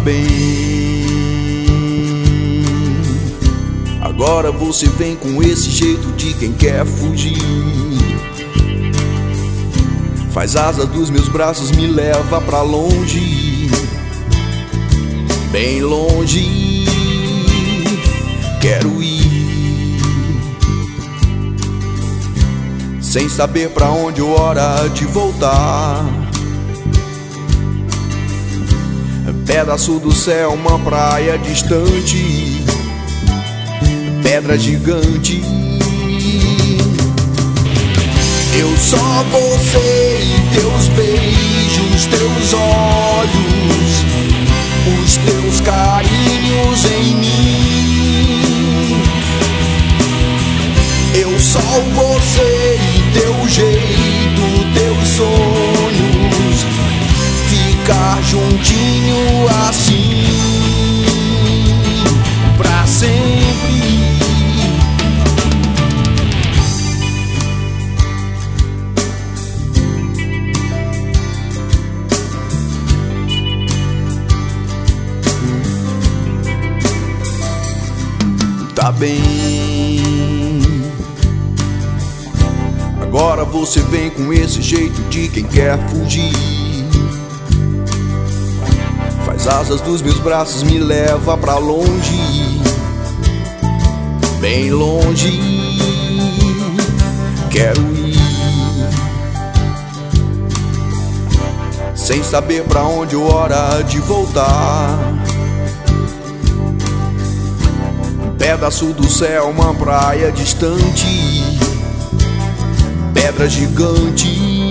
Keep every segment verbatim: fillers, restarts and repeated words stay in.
bem. Agora você vem com esse jeito de quem quer fugir. Faz asas dos meus braços, me leva pra longe, bem longe. Quero ir, sem saber pra onde ou hora de voltar. Pedaço do céu, uma praia distante, pedra gigante. Eu só você e teus beijos, teus olhos, os teus carinhos em mim. Eu só você e teu jeito, teus sonhos, ficar juntinho assim pra sempre. Tá bem. Agora você vem com esse jeito de quem quer fugir. Faz asas dos meus braços, me leva pra longe, bem longe. Quero ir, sem saber pra onde ou hora de voltar. Pedaço do céu, uma praia distante, pedra gigante.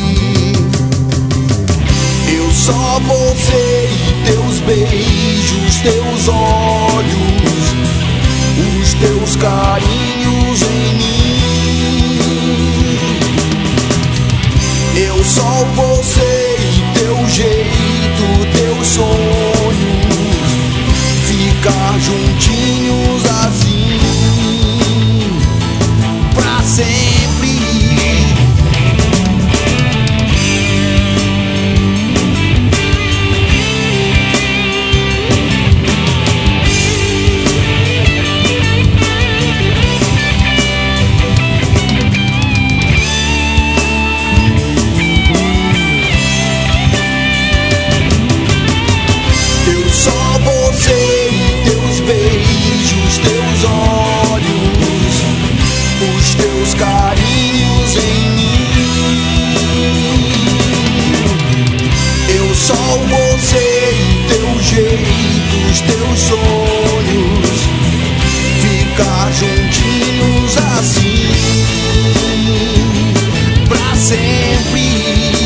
Eu só você e teus beijos, teus olhos, os teus carinhos em mim. Eu só você e teu jeito, teus sonhos, ficar juntinhos assim pra sempre. Eu só você e teus beijos, teus olhos, os teus carinhos em mim. Eu só você e teu jeito, os teus sonhos, ficar juntinhos assim pra sempre.